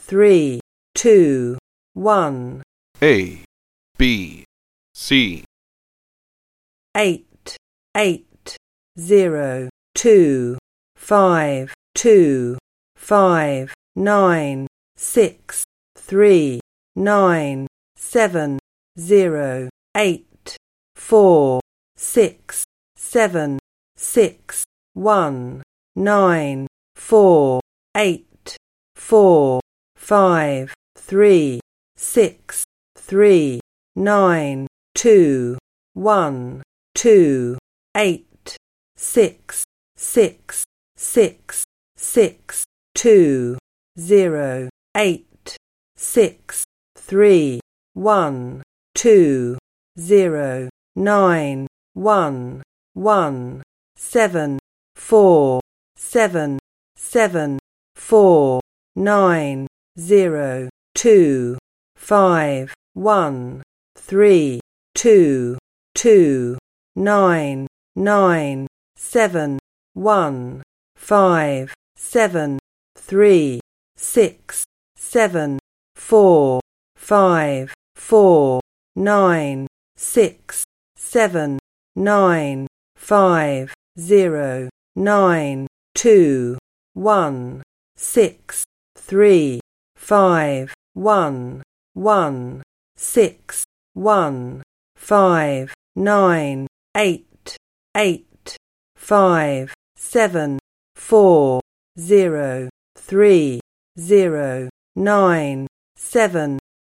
3, 2, 1. A, B, C. 8, 8, 0, 2, 5, 2, 5, 9, 6, 3, 9, 7, 0, 8, 4, 6, 7, 6, 1, 9, 4, 8, 4, 5, 3, 6, 3, 9, 2, 1, 2, 8, 6, 6, 6, 6, 2, 0, 8, 6, 3, 1, 2, 0, 9, 1, 1, 7, 4, 7, 7, 4, 9, 0, 2, 5, 1, 3, 2, 2, 9, 9, 7, 1, 5, 7, 3, 6, 7, 4, 5, 4, 9, 6, 7, 9, 5, 0, 9, 2, 1, 6, 3, 5, 1, 1, 6, 1, 5, 9, 8, 8, 5, 7, 4, 0, 3, 0, 9, 7,